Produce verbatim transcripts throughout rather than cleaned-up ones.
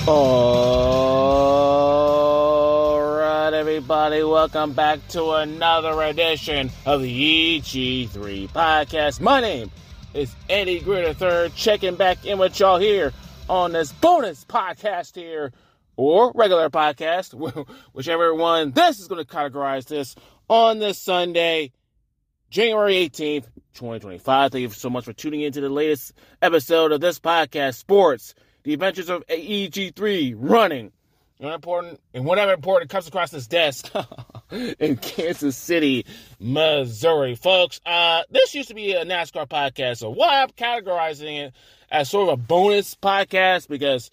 All right, everybody, welcome back to another edition of the E G three podcast. My name is Eddie Greer the third, checking back in with y'all here on this bonus podcast here, or regular podcast, whichever one this is going to categorize this, on this Sunday, January eighteenth, twenty twenty-five. Thank you so much for tuning into the latest episode of this podcast, Sports, the Adventures of E G three, running, and important, and whatever important comes across this desk in Kansas City, Missouri. Folks, uh, this used to be a NASCAR podcast, so why I'm categorizing it as sort of a bonus podcast, because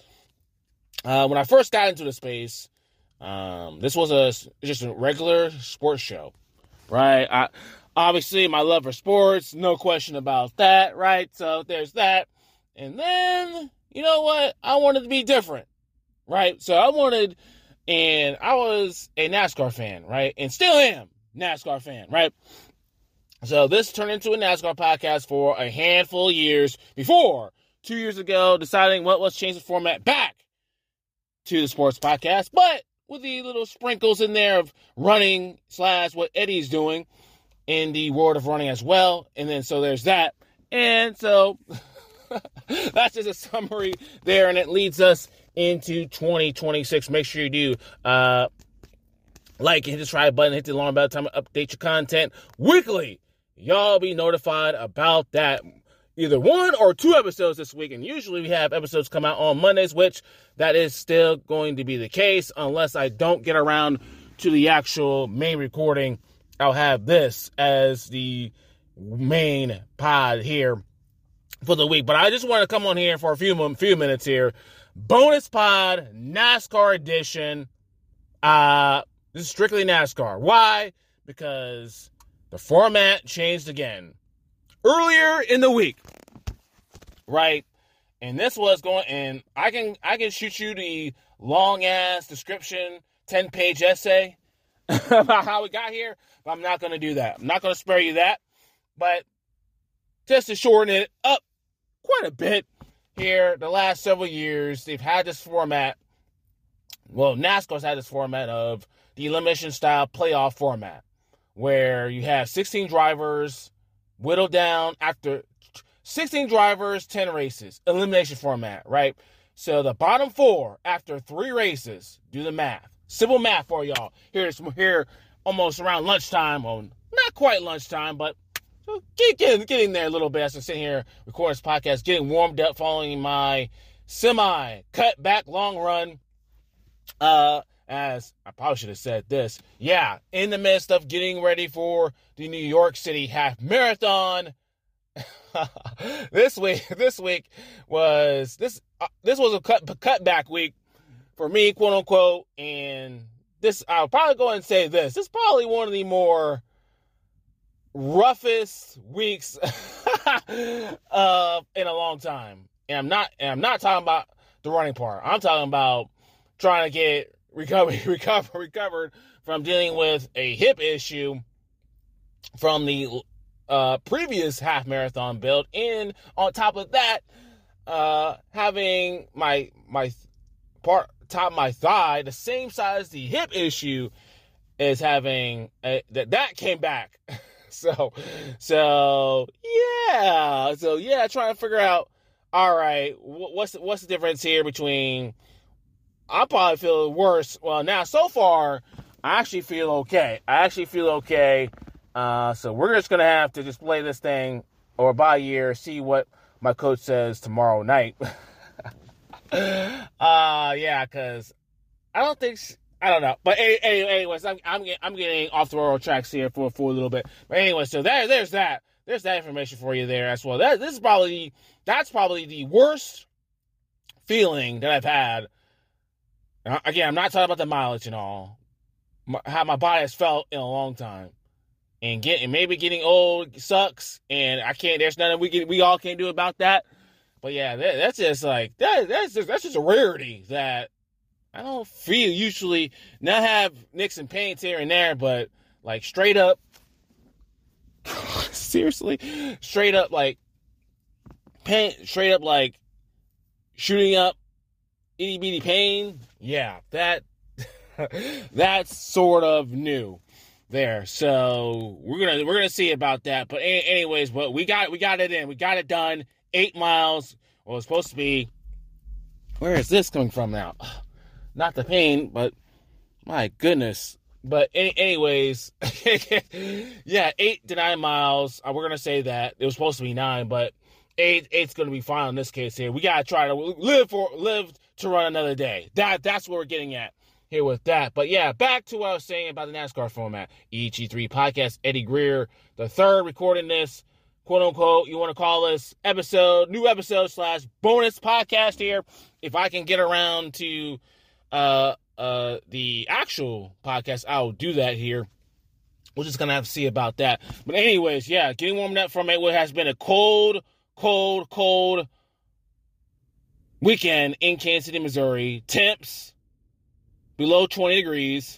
uh, when I first got into the space, um, this was a just a regular sports show, right? I, obviously, my love for sports, no question about that, right? So there's that. And then, you know what? I wanted to be different, right? So I wanted, and I was a NASCAR fan, right? And still am NASCAR fan, right? So this turned into a NASCAR podcast for a handful of years before, two years ago, deciding what was change the format back to the sports podcast, but with the little sprinkles in there of running slash what Eddie's doing in the world of running as well. And then so there's that. And so that's just a summary there, and it leads us into twenty twenty-six. Make sure you do uh, like and hit the subscribe button, hit the alarm bell, time to update your content weekly. Y'all be notified about that. Either one or two episodes this week, and usually we have episodes come out on Mondays, which that is still going to be the case unless I don't get around to the actual main recording. I'll have this as the main pod here for the week. But I just want to come on here for a few few minutes here. Bonus pod, NASCAR edition. Uh, this is strictly NASCAR. Why? Because the format changed again earlier in the week, right? And this was going, and I can I can shoot you the long ass description, ten page essay about how we got here, but I'm not going to do that. I'm not going to spare you that, but just to shorten it up quite a bit here, the last several years, they've had this format. Well, NASCAR's had this format of the elimination style playoff format, where you have sixteen drivers whittled down after sixteen drivers, ten races, elimination format, right? So the bottom four after three races, do the math. Simple math for y'all. Here's here almost around lunchtime, or not quite lunchtime, but Get, get, getting there a little bit as I'm sitting here recording this podcast, getting warmed up following my semi-cut back long run. Uh, as I probably should have said this. Yeah, in the midst of getting ready for the New York City Half Marathon. this week, this week was this. Uh, this was a cut cutback week for me, quote unquote. And this, I'll probably go and say this. This is probably one of the more roughest weeks uh, in a long time. And I'm not and I'm not talking about the running part. I'm talking about trying to get recovered recover, recovered from dealing with a hip issue from the uh, previous half marathon build. And on top of that, uh, having my my part top of my thigh the same size as the hip issue is having a, that that came back. So, so, yeah, so, yeah, trying to figure out, all right, what's, what's the difference here between, I probably feel worse. Well, now, so far, I actually feel okay. I actually feel okay. Uh, so we're just going to have to just play this thing, or by ear, see what my coach says tomorrow night. uh, yeah, because I don't think... I don't know, but anyway, anyways, I'm I'm getting, I'm getting off the railroad tracks here for for a little bit. But anyway, so there, there's that, there's that information for you there as well. That this is probably that's probably the worst feeling that I've had. Again, I'm not talking about the mileage and all, my, how my body has felt in a long time, and getting maybe getting old sucks, and I can't. There's nothing we can we all can't do about that. But yeah, that, that's just like that. That's just that's just a rarity that I don't feel usually. Not have nicks and pains here and there, but like straight up, seriously, straight up like pain, straight up like shooting up itty bitty pain, yeah, that that's sort of new there. So we're gonna we're gonna see about that. But anyways, but we got we got it in, we got it done. Eight miles. Well, it's supposed to be. Where is this coming from now? Not the pain, but my goodness. But any, anyways, yeah, eight to nine miles. Uh, we're gonna say that it was supposed to be nine, but eight eight's gonna be fine in this case here. We gotta try to live for live to run another day. That that's what we're getting at here with that. But yeah, back to what I was saying about the NASCAR format. E G three podcast. Eddie Greer, the third, recording this, quote unquote. You want to call this episode, new episode slash bonus podcast here. If I can get around to uh. Uh, the actual podcast, I'll do that here. We're just gonna have to see about that. But anyways, yeah, getting warmed up from it. What has been a cold, cold, cold weekend in Kansas City, Missouri. Temps below twenty degrees.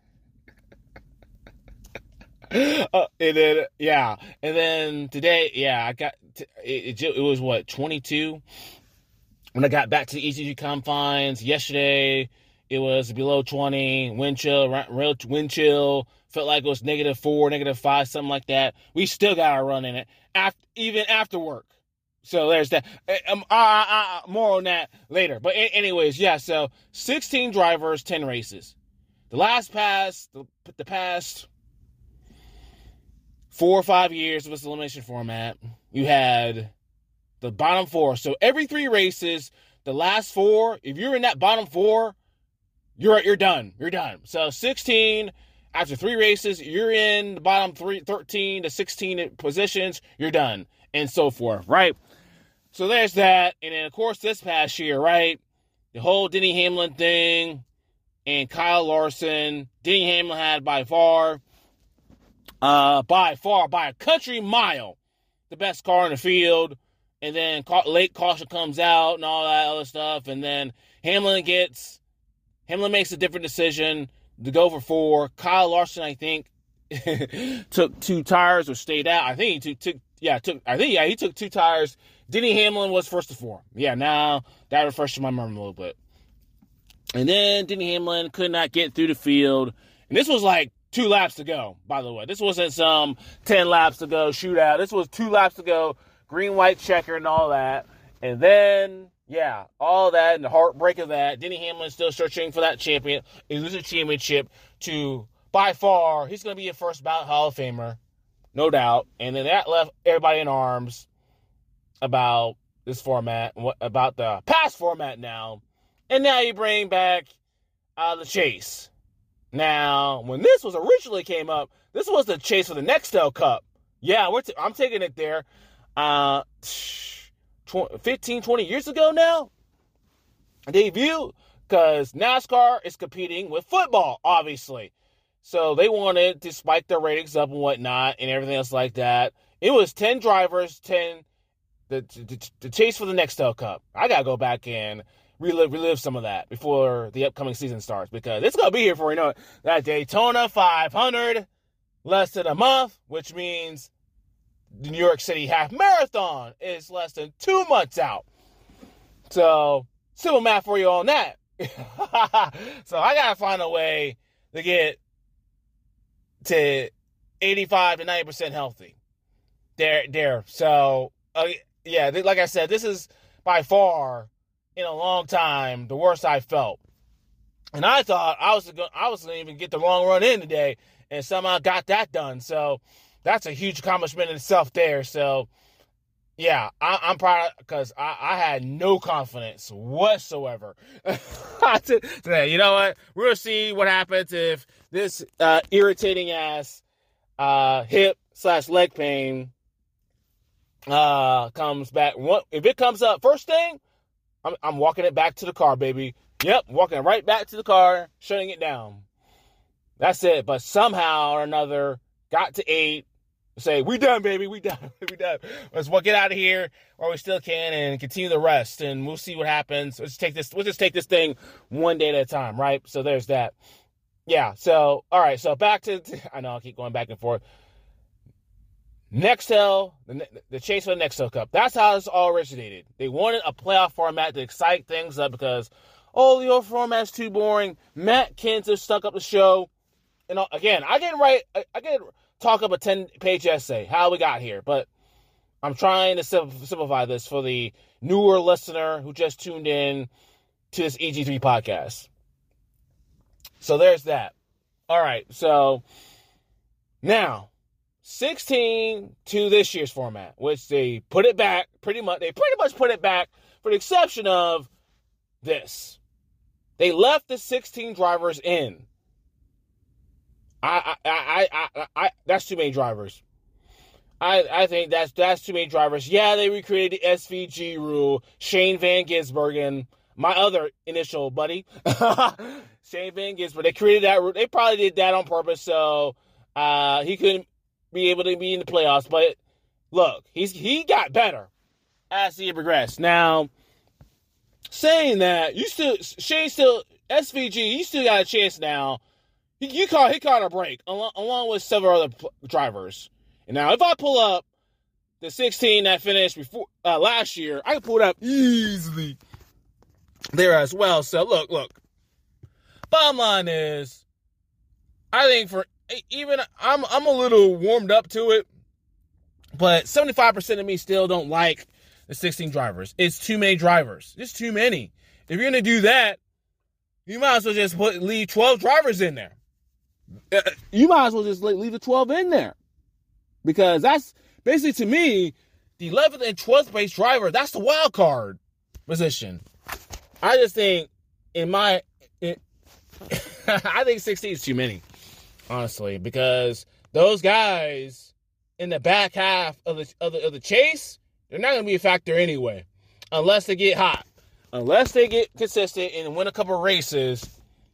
uh, and then yeah, and then today, yeah, I got t- it, it. It was what twenty-two when I got back to the E C G confines yesterday. It was below twenty, wind chill, real wind chill. Felt like it was negative four, negative five, something like that. We still got to run in it, after, even after work. So there's that. Um, uh, uh, uh, more on that later. But anyways, yeah, so sixteen drivers, ten races. The last past, the, the past four or five years of this elimination format, you had the bottom four. So every three races, the last four, if you're in that bottom four, You're you're done. You're done. So sixteen, after three races, you're in the bottom three, thirteen to sixteen positions. You're done. And so forth, right? So there's that. And then, of course, this past year, right? The whole Denny Hamlin thing and Kyle Larson. Denny Hamlin had by far, uh, by far, by a country mile, the best car in the field. And then late caution comes out and all that other stuff. And then Hamlin gets... Hamlin makes a different decision to go for four. Kyle Larson, I think, took two tires or stayed out. I think he took, took yeah, took, I think, yeah, he took two tires. Denny Hamlin was first to four. Yeah, now that refreshes my memory a little bit. And then Denny Hamlin could not get through the field. And this was like two laps to go, by the way. This wasn't some ten laps to go shootout. This was two laps to go, green, white checker and all that. And then... Yeah, all that and the heartbreak of that. Denny Hamlin still searching for that champion. He loses a championship to, by far, he's going to be a first ballot Hall of Famer, no doubt. And then that left everybody in arms about this format, what about the past format now. And now you bring back uh, the chase. Now, when this was originally came up, this was the chase for the Nextel Cup. Yeah, we're t- I'm taking it there. Uh... fifteen, twenty years ago now, debut, because NASCAR is competing with football, obviously. So they wanted to spike their ratings up and whatnot and everything else like that. It was ten drivers, ten, the, the, the chase for the Nextel Cup. I got to go back and relive, relive some of that before the upcoming season starts, because it's going to be here before you know it. That Daytona five hundred, less than a month, which means the New York City Half Marathon is less than two months out. So, simple math for you on that. So, I got to find a way to get to eighty-five to ninety percent healthy. There, there. So, uh, yeah, like I said, this is by far, in a long time, the worst I felt. And I thought I was going I was going to even get the long run in today, and somehow got that done. So, that's a huge accomplishment in itself there. So, yeah, I, I'm proud because I, I had no confidence whatsoever. Today, you know what? We're going to see what happens if this uh, irritating ass uh, hip slash leg pain uh, comes back. What, if it comes up first thing, I'm, I'm walking it back to the car, baby. Yep, walking right back to the car, shutting it down. That's it. But somehow or another, got to eight. Say, we done, baby, we done, we done. Let's well, get out of here, or we still can, and continue the rest, and we'll see what happens. Let's take this. We'll just take this thing one day at a time, right? So there's that. Yeah. So all right. So back to. I know I keep going back and forth. Nextel, the, the chase for the Nextel Cup. That's how this all originated. They wanted a playoff format to excite things up because oh, the old format's too boring. Matt Kenseth stuck up the show. And again, I can write, I can talk up a ten-page essay, how we got here. But I'm trying to simplify this for the newer listener who just tuned in to this E G three podcast. So there's that. All right, so now, sixteen to this year's format, which they put it back pretty much. They pretty much put it back for the exception of this. They left the sixteen drivers in. I, I, I, I, I, I that's too many drivers. I, I think that's that's too many drivers. Yeah, they recreated the S V G rule. Shane Van Gisbergen, my other initial buddy, Shane Van Gisbergen. They created that rule. They probably did that on purpose, so uh, he couldn't be able to be in the playoffs. But look, he's he got better as the year progressed. Now, saying that, you still Shane still S V G, you still got a chance now. He, you caught he caught a break along, along with several other p- drivers. And now, if I pull up the sixteen that finished before uh, last year, I can pull it up easily there as well. So look, look. Bottom line is, I think for even I'm I'm a little warmed up to it, but seventy-five percent of me still don't like the sixteen drivers. It's too many drivers. It's too many. If you're gonna do that, you might as well just put leave twelve drivers in there. Uh, you might as well just leave the twelve in there, because that's basically, to me, the eleventh and twelfth place driver. That's the wild card position. I just think, in my, it, I think sixteen is too many, honestly, because those guys in the back half of the of the, of the chase, they're not going to be a factor anyway, unless they get hot, unless they get consistent and win a couple races,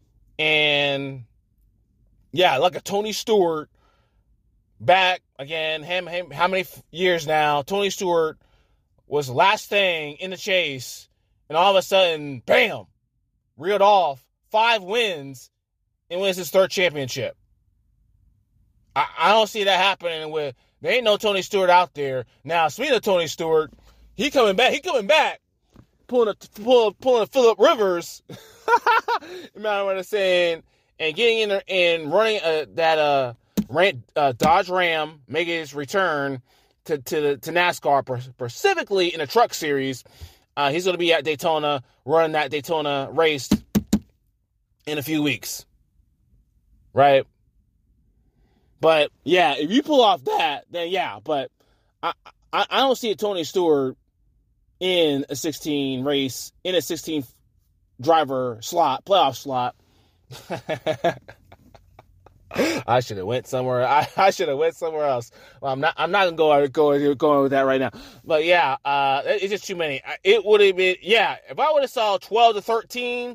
and yeah, like a Tony Stewart back again. Him, him, how many years now? Tony Stewart was the last thing in the chase, and all of a sudden, bam, reeled off five wins and wins his third championship. I, I don't see that happening with. There ain't no Tony Stewart out there now. Speaking of Tony Stewart, he coming back. He coming back, pulling a pull, pulling a Phillip Rivers. You know what I'm saying? And getting in there and running uh, that uh, ran, uh, Dodge Ram, making his return to to, the, to NASCAR, specifically in the Truck Series. Uh, he's going to be at Daytona, running that Daytona race in a few weeks, right? But yeah, if you pull off that, then yeah. But I I, I don't see a Tony Stewart in a sixteen race, in a sixteen driver slot, playoff slot. I should have went somewhere. I, I should have went somewhere else. Well, I'm not. I'm not gonna go go going with that right now. But yeah, uh, it's just too many. It would have been yeah. If I would have saw twelve to thirteen,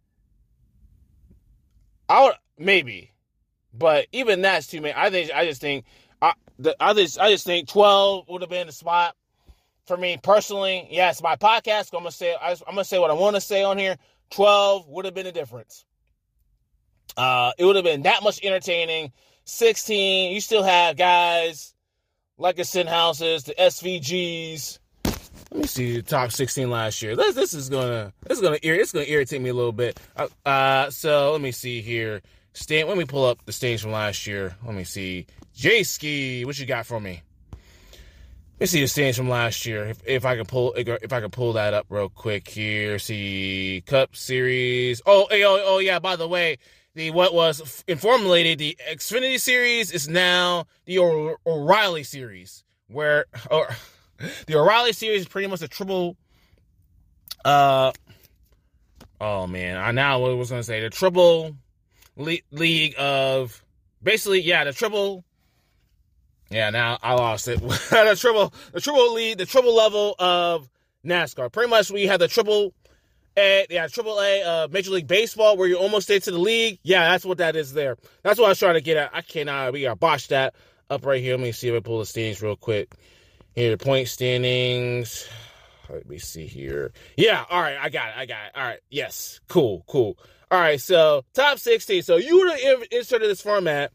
I would maybe. But even that's too many. I think. I just think. I the I just I just think twelve would have been the spot for me personally. Yeah, it's my podcast. So I'm gonna say. I, I'm gonna say what I want to say on here. twelve would have been the difference. Uh, it would have been that much entertaining. sixteen, you still have guys like the Stenhouses, the S V Gs. Let me see the top sixteen last year. This, this is gonna, this is gonna, it's gonna irritate me a little bit. Uh, uh so let me see here. Stan, let me pull up the stage from last year. Let me see. J-Ski, what you got for me? Let me see the standings from last year. If, if I can pull, if I can pull that up real quick here. See, Cup Series. Oh, oh, oh, yeah. By the way. The what was informulated, the Xfinity Series is now the o- O'Reilly Series, where or, the O'Reilly Series is pretty much a triple. Uh, oh man, I now what I was gonna say the triple le- league of basically yeah the triple. Yeah, now I lost it. the triple, the triple league, the triple level of NASCAR. Pretty much we have the triple. A, yeah, Triple A, uh, Major League Baseball, where you almost stay to the league. Yeah, that's what that is there. That's what I was trying to get at. I cannot, we got to botch that up right here. Let me see if I pull the standings real quick. Here, the point standings. Let me see here. Yeah, all right, I got it, I got it. All right, yes, cool, cool. All right, so top sixteen. So you would have inserted this format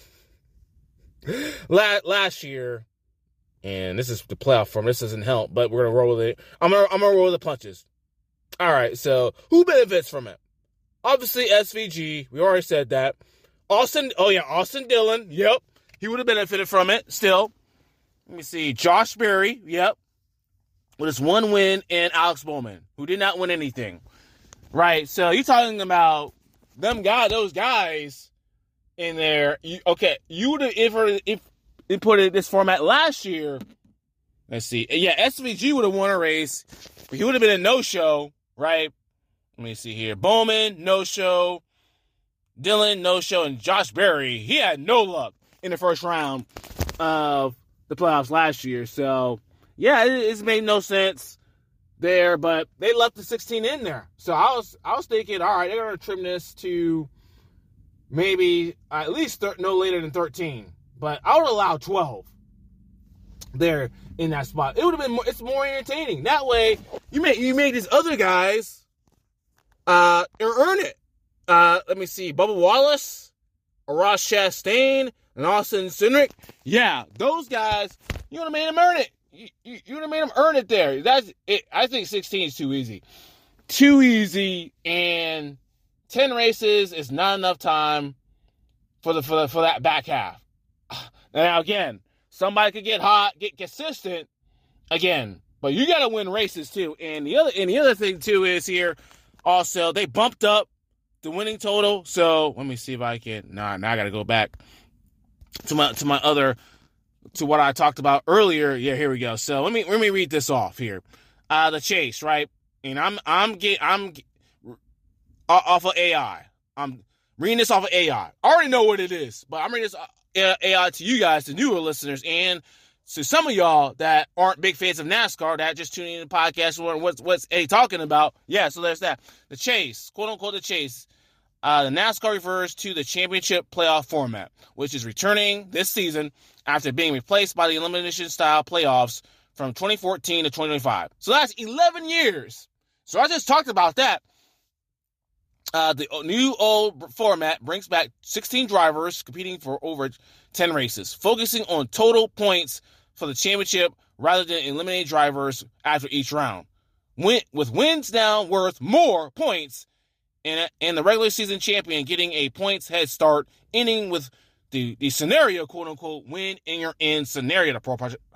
last year, and this is the playoff form. This doesn't help, but we're going to roll with it. I'm going to I'm gonna roll with the punches. All right, so who benefits from it? Obviously, S V G. We already said that. Austin, oh yeah, Austin Dillon. Yep, he would have benefited from it still. Let me see. Josh Berry. Yep. With his one win, and Alex Bowman, who did not win anything. Right, so you're talking about them guys, those guys in there. You, okay, you would have, if, if they put it in this format last year, let's see. Yeah, S V G would have won a race, but he would have been a no-show, right? Let me see here. Bowman, no-show. Dillon, no-show. And Josh Berry, he had no luck in the first round of the playoffs last year. So, yeah, it, it's made no sense there, but they left the sixteen in there. So I was I was thinking, all right, they're going to trim this to maybe at least thir- no later than thirteen. But I would allow twelve there in that spot. It would have been more, it's more entertaining. That way, you make you make these other guys uh, earn it. Uh, let me see, Bubba Wallace, Ross Chastain, and Austin Cindric. Yeah, those guys, you would have made them earn it. You, you, you would have made them earn it there. That's it. I think sixteen is too easy. Too easy, and ten races is not enough time for the for the, for that back half. Now again, somebody could get hot, get consistent again, but you got to win races too. And the other and the other thing too is here also they bumped up the winning total. So let me see if I can. Nah, now I got to go back to my to my other to what I talked about earlier. Yeah, here we go. So let me let me read this off here. Uh, the chase, right? And I'm I'm get I'm off of A I. I'm reading this off of A I. I already know what it is, but I'm reading this A I to you guys, the newer listeners, and to some of y'all that aren't big fans of NASCAR that just tuning in the podcast and what's what's Eddie talking about. Yeah, so there's that. The chase, quote unquote, the chase. Uh, the NASCAR refers to the championship playoff format, which is returning this season after being replaced by the elimination-style playoffs from twenty fourteen to twenty twenty-five. So that's eleven years. So I just talked about that. Uh, the new old format brings back sixteen drivers competing for over ten races, focusing on total points for the championship rather than eliminating drivers after each round. Win- with wins now worth more points, and, and the regular season champion getting a points head start, ending with the, the scenario, quote unquote, win in your end scenario. The Pro Project.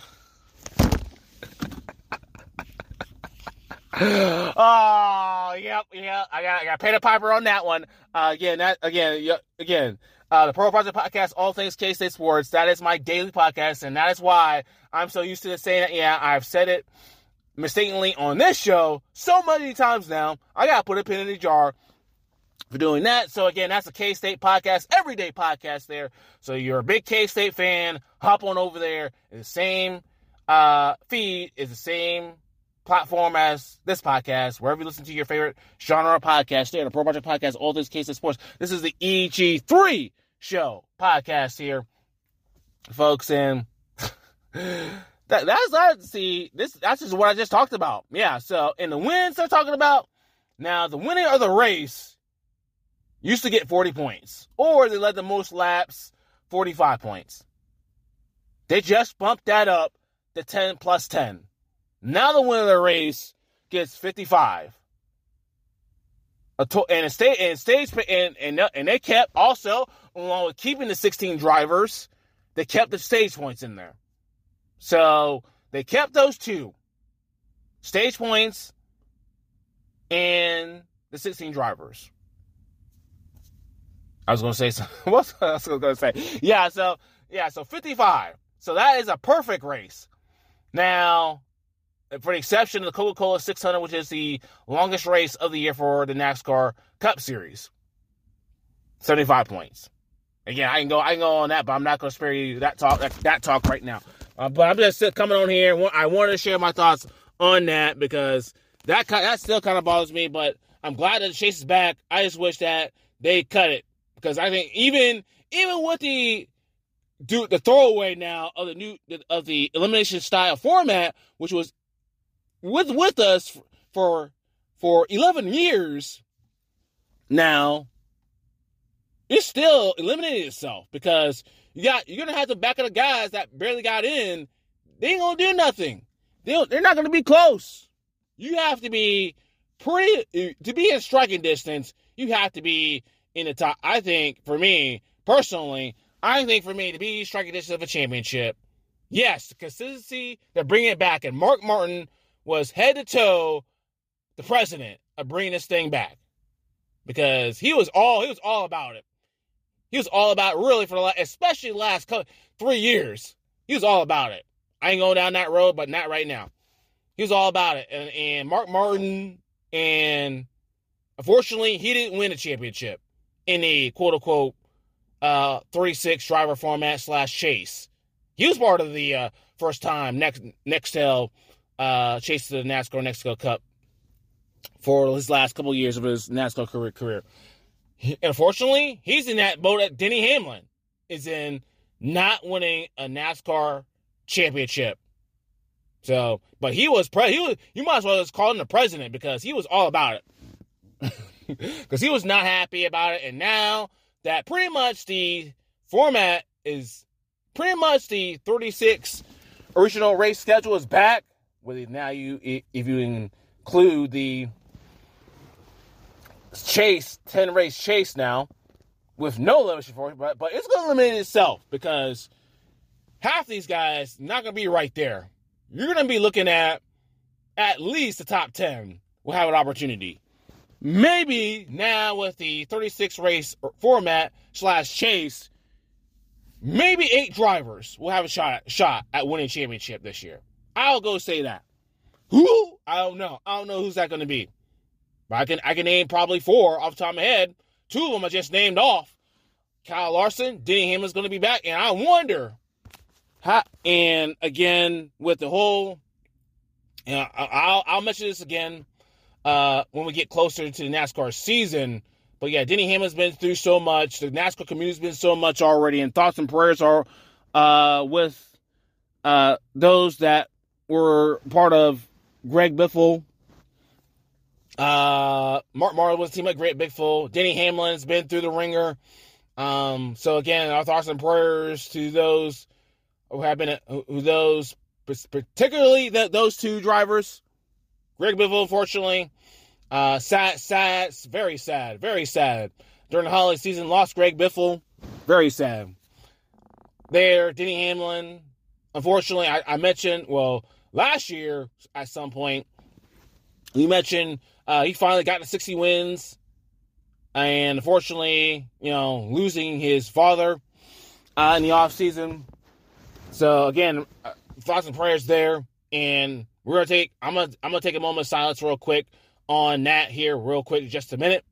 Oh, yep, yeah. I got, I got to pay the piper on that one. Uh, again, that again, yeah, again. Uh, the Pro Project Podcast, all things K-State sports. That is my daily podcast, and that is why I'm so used to saying that. Yeah, I've said it mistakenly on this show so many times now. I gotta put a pin in the jar for doing that. So again, that's a K-State podcast, everyday podcast there. So you're a big K-State fan, hop on over there. It's the same uh, feed, is the same platform as this podcast, wherever you listen to your favorite genre of podcast there, the Pro Project Podcast, all things K-State sports. This is the E G three show podcast here, folks, and that, that's that. See, this that's just what I just talked about. Yeah, so in the wins they're talking about now, the winner of the race used to get forty points, or they led the most laps, forty-five points. They just bumped that up to ten plus ten. Now the winner of the race gets fifty-five. A to- and a stage and stage and, and and they kept also, along with keeping the sixteen drivers, they kept the stage points in there. So they kept those two stage points and the sixteen drivers. I was going to say something. What else was I going to say? Yeah, so yeah, so fifty-five. So that is a perfect race. Now, for the exception of the Coca-Cola six hundred, which is the longest race of the year for the NASCAR Cup Series, seventy-five points. Again, I can go, I can go on that, but I'm not going to spare you that talk, that, that talk right now. Uh, but I'm just coming on here. I wanted to share my thoughts on that because that that still kind of bothers me. But I'm glad that the chase is back. I just wish that they cut it because I think even even with the do the throwaway now of the new of the elimination style format, which was with with us for for eleven years now, it's still eliminated itself because you got you're gonna have the back of the guys that barely got in. They ain't gonna do nothing. They they're not gonna be close. You have to be pretty, to be in striking distance, you have to be in the top. I think, for me, personally, I think for me to be striking distance of a championship, yes, the consistency, they're bringing it back. And Mark Martin was head to toe the president of bringing this thing back. Because he was all, he was all about it. He was all about it, really, for the last, especially the last couple, three years. He was all about it. I ain't going down that road, but not right now. He was all about it. And, and Mark Martin, and unfortunately, he didn't win a championship in the quote-unquote uh, thirty-six driver format slash chase. He was part of the uh, first time next Nextel uh, chase to the NASCAR Mexico Cup for his last couple years of his NASCAR career. career. Unfortunately, he's in that boat that Denny Hamlin is in, not winning a NASCAR championship. So, but he was, pre- he was, you might as well just call him the president, because he was all about it. Because he was not happy about it. And now that pretty much the format is pretty much the thirty-six original race schedule is back. With now you, if you include the chase, ten race chase now, with no limitation for it, but, but it's going to limit itself, because half these guys not going to be right there. You're going to be looking at at least the top ten will have an opportunity. Maybe now with the thirty-six race format slash chase, maybe eight drivers will have a shot, shot at winning championship this year. I'll go say that. Who? I don't know. I don't know who's that going to be. But I can I can name probably four off the top of my head. Two of them I just named off. Kyle Larson, Denny Hamlin's going to be back, and I wonder how. And again, with the whole, you know, I'll I'll mention this again uh, when we get closer to the NASCAR season. But yeah, Denny Hamlin's been through so much. The NASCAR community's been so much already, and thoughts and prayers are uh, with uh, those that were part of Greg Biffle. Uh, Mark Marlin was a team at Greg Biffle. Denny Hamlin's been through the ringer. Um, so again, our thoughts and prayers to those who have been, who those, particularly the, those two drivers. Greg Biffle, unfortunately, uh, sad, sad, very sad, very sad. During the holiday season, lost Greg Biffle. Very sad. There, Denny Hamlin, unfortunately, I, I mentioned, well, last year at some point, you mentioned uh, he finally got to sixty wins, and unfortunately, you know, losing his father uh, in the offseason. So again, uh, thoughts and prayers there, and we're gonna take. I'm gonna I'm gonna take a moment of silence real quick on that here, real quick, just a minute.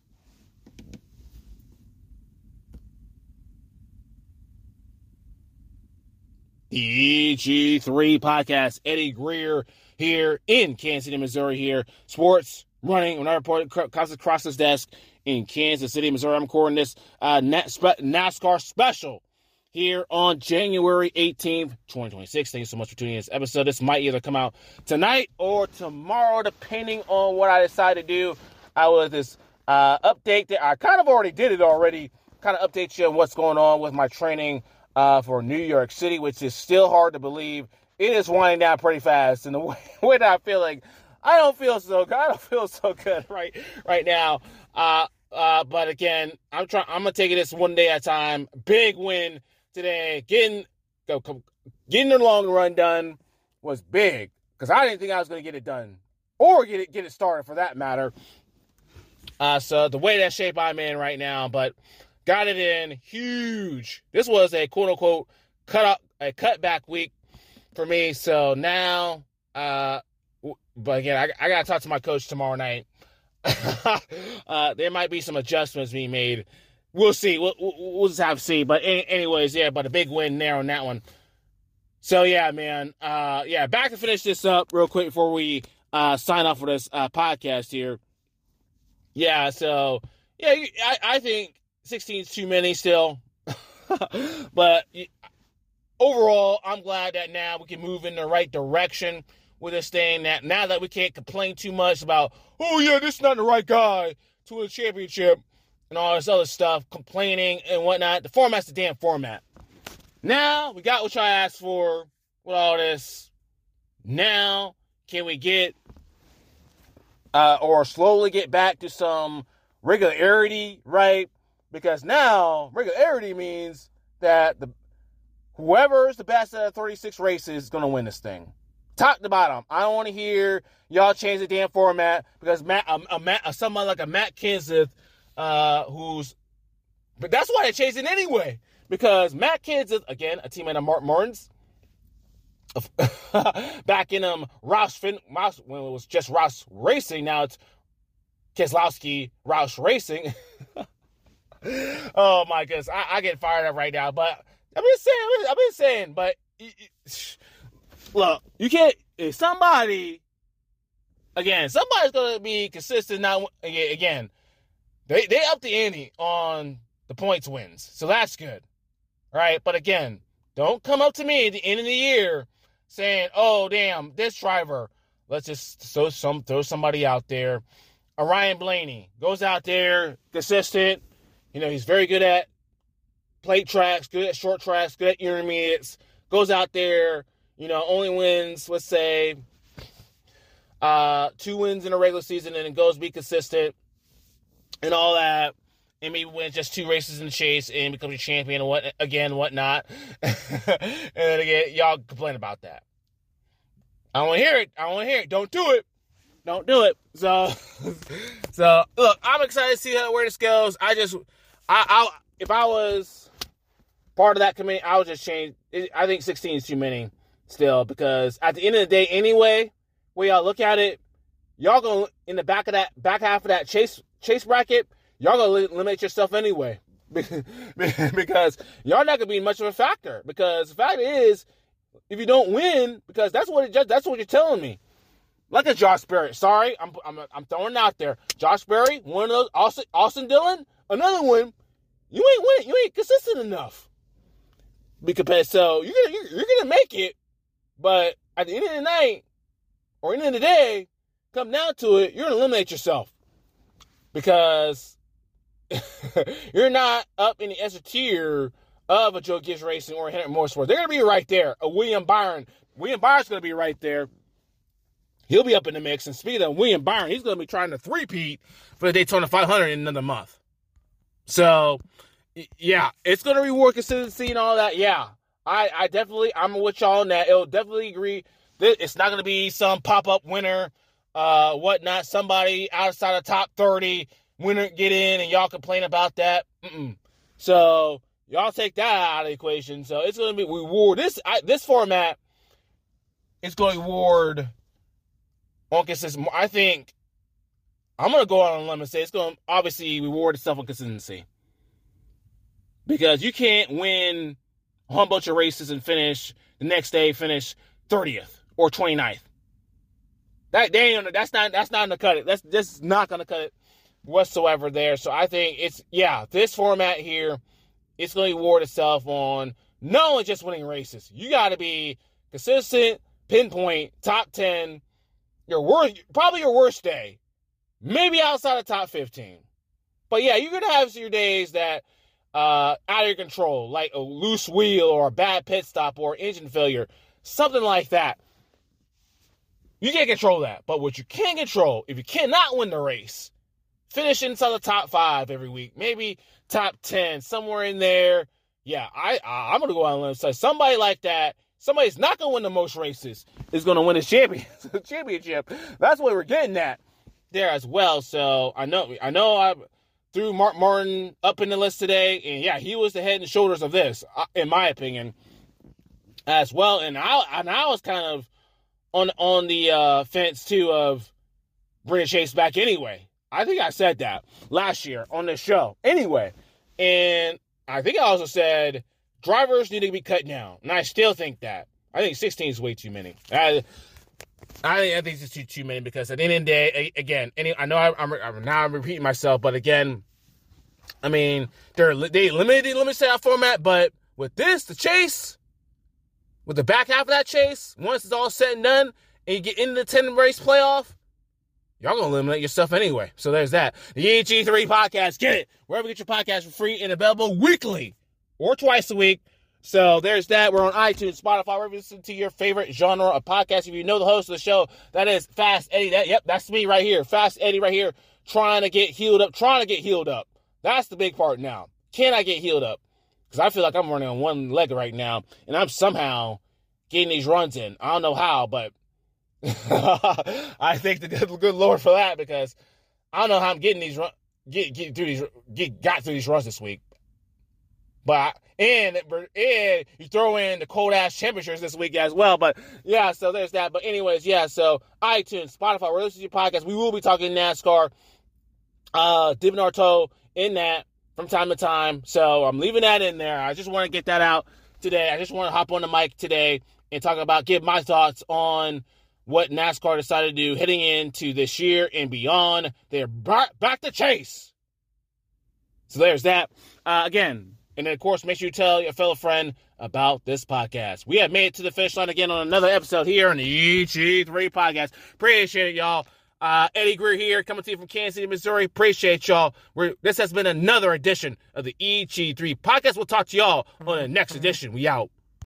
The E G three podcast, Eddie Greer here in Kansas City, Missouri. Here, sports running when I report comes across this desk in Kansas City, Missouri. I'm recording this uh, NASCAR special here on January eighteenth, twenty twenty-six. Thank you so much for tuning in this episode. This might either come out tonight or tomorrow, depending on what I decide to do. I will this uh, update that I kind of already did it already. Kind of update you on what's going on with my training uh, for New York City, which is still hard to believe. It is winding down pretty fast, and the way, way that I'm feeling, I don't feel so good. I don't feel so good right right now. Uh, uh, but again, I'm trying. I'm gonna take it this one day at a time. Big win today. Getting go, getting the long run done was big, because I didn't think I was gonna get it done or get it get it started for that matter. Uh, so the way that shape I'm in right now, but got it in huge. This was a quote unquote cut up a cutback week for me. So now, uh, but again, I, I got to talk to my coach tomorrow night. uh, there might be some adjustments being made. We'll see. We'll, we'll just have to see. But any, anyways, yeah, but a big win there on that one. So yeah, man. Uh, yeah, back to finish this up real quick before we uh, sign off for this uh, podcast here. Yeah, so yeah, I, I think sixteen is too many still. But overall, I'm glad that now we can move in the right direction with this thing. That now that we can't complain too much about, oh yeah, this is not the right guy to win a championship and all this other stuff, complaining and whatnot. The format's the damn format. Now we got what I asked for with all this. Now can we get uh, or slowly get back to some regularity, right? Because now regularity means that the whoever's the best at thirty-six races is going to win this thing. Top to bottom. I don't want to hear y'all change the damn format because Matt, a, a Matt, someone like a Matt Kenseth, uh, who's, but that's why they changed it anyway. Because Matt Kenseth, again, a teammate of Mark Martin's, back in um Roush, Finn, Roush, when it was just Roush Racing, now it's Keselowski Roush Racing. Oh my goodness, I, I get fired up right now. But I've been saying, I've been saying, but. It, it, Look, you can't, if somebody, again, somebody's going to be consistent. Now, again, they, they up the ante on the points wins. So that's good. All right. But again, don't come up to me at the end of the year saying, oh, damn, this driver, let's just throw, some, throw somebody out there. A Ryan Blaney goes out there, consistent. You know, he's very good at plate tracks, good at short tracks, good at intermediates, goes out there. You know, only wins, let's say, uh, two wins in a regular season and it goes be consistent and all that. And maybe wins just two races in the chase and becomes a champion and what, again, whatnot. And then again, y'all complain about that. I don't want to hear it. I don't want to hear it. Don't do it. Don't do it. So, so look, I'm excited to see how, where this goes. I just, I, I, if I was part of that committee, I would just change. I think sixteen is too many. Still, because at the end of the day, anyway, where y'all look at it, y'all gonna in the back of that back half of that chase chase bracket, y'all gonna eliminate yourself anyway, because y'all not gonna be much of a factor. Because the fact is, if you don't win, because that's what it just that's what you're telling me. Like a Josh Berry, sorry, I'm I'm I'm throwing it out there. Josh Berry, one of those. Austin, Austin Dillon, another one. You ain't winning. You ain't consistent enough. Because so you're gonna you're, you're gonna make it. But at the end of the night, or end of the day, come down to it, you're going to eliminate yourself. Because you're not up in the extra tier of a Joe Gibbs Racing or a Hendrick Motorsports. They're going to be right there. A William Byron. William Byron's going to be right there. He'll be up in the mix. And speaking of William Byron, he's going to be trying to three-peat for the Daytona five hundred in another month. So, yeah, it's going to reward consistency and all that. Yeah. I, I definitely, I'm with y'all on that. It'll definitely agree. It's not going to be some pop-up winner, uh, whatnot. Somebody outside the top thirty winner get in and y'all complain about that. Mm-mm. So y'all take that out of the equation. So it's going to be reward. This I, this format is going to reward on consistency. I think I'm going to go out on a limb and say it's going to obviously reward itself on consistency. Because you can't win a whole bunch of races and finish the next day, finish thirtieth or twenty-ninth. That they ain't, that's not that's not gonna cut it. That's just not gonna cut it whatsoever there. So I think it's yeah, this format here, it's gonna reward itself on not only just winning races. You gotta be consistent, pinpoint, top ten, your worst probably your worst day. Maybe outside of top fifteen. But yeah, you're gonna have your days that Uh, out of your control, like a loose wheel or a bad pit stop or engine failure, something like that. You can't control that. But what you can control, if you cannot win the race, finish inside the top five every week, maybe top ten, somewhere in there. Yeah, I, I, I'm going to go out on a limb and say somebody like that, somebody's not going to win the most races, is going to win his champion, championship. That's what we're getting at there as well. So I know, I know I threw Mark Martin up in the list today, and yeah, he was the head and shoulders of this, in my opinion, as well. And I and I was kind of on on the uh, fence too of bringing Chase back anyway. I think I said that last year on this show anyway, and I think I also said drivers need to be cut down, and I still think that. I think sixteen is way too many. I, I think I think it's too too many because at the end of the day, again, any I know I, I'm, I'm now I'm repeating myself, but again, I mean they're they limited limited that format, but with this the chase, with the back half of that chase, once it's all said and done, and you get into the ten race playoff, y'all gonna eliminate yourself anyway. So there's that. The E G three podcast, get it wherever you get your podcast for free and available weekly or twice a week. So there's that. We're on iTunes, Spotify, wherever you listen to your favorite genre of podcast. If you know the host of the show, that is Fast Eddie. That, yep, that's me right here. Fast Eddie right here, trying to get healed up, trying to get healed up. That's the big part now. Can I get healed up? Because I feel like I'm running on one leg right now, and I'm somehow getting these runs in. I don't know how, but I thank the good, good Lord for that, because I don't know how I'm getting these run, get get through these get got through these runs this week. But and and you throw in the cold ass temperatures this week as well. But yeah, so there's that. But anyways, yeah. So iTunes, Spotify, where this is your podcast, we will be talking NASCAR, uh, dipping our toe in that from time to time. So I'm leaving that in there. I just want to get that out today. I just want to hop on the mic today and talk about, give my thoughts on what NASCAR decided to do heading into this year and beyond. They're back, back to chase. So there's that. Uh, again, and then, of course, make sure you tell your fellow friend about this podcast. We have made it to the finish line again on another episode here on the E G three Podcast. Appreciate it, y'all. Uh, Eddie Greer here, coming to you from Kansas City, Missouri. Appreciate y'all. We're, this has been another edition of the E G three Podcast. We'll talk to y'all on the next edition. We out.